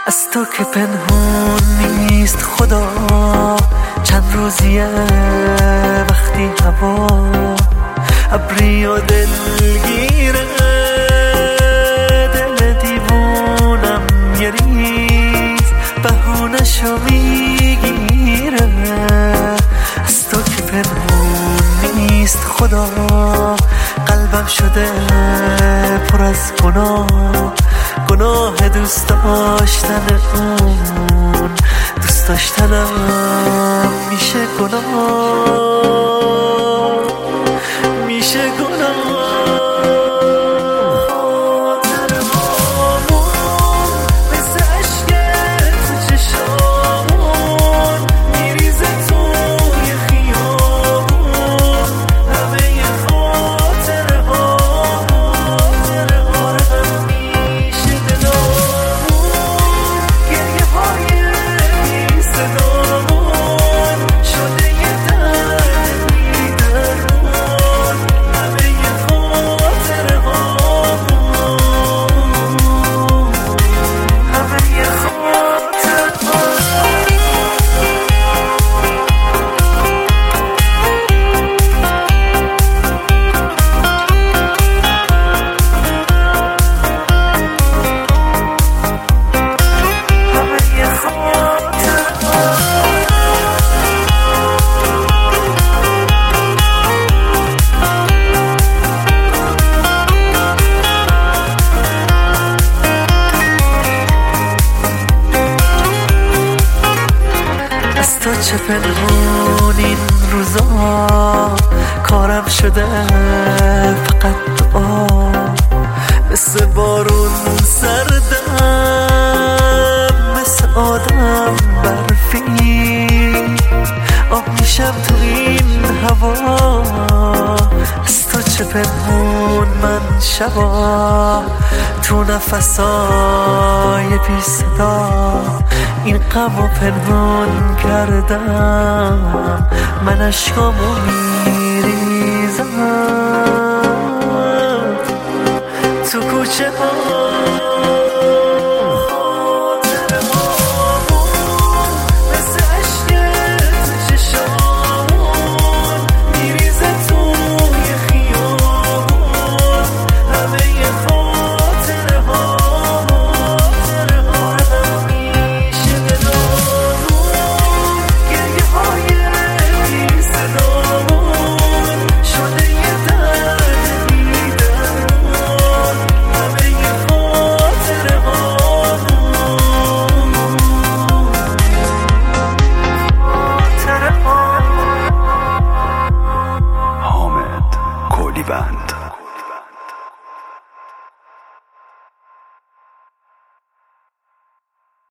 از تو که پنهون نیست خدا، چند روزیه وقتی هوا ابری و دلگیره، دل دیوونم یه ریز بهونشو میگیره. از تو که پنهون نیست خدا، قلبم شده پر از گناه دوست داشتن اون، دوست داشتنم میشه گناه. تو چه پنهون این روزا، کارم شده فقط دعا، مثل بارون سردم، مثل آدم برفی، آب میشم تو این هوا. از تو چه پنهون من شبا، تو نفسای بی صدا، این غمو پنهان کردم، من اشکامو میریزم تو کوچه ها. Band.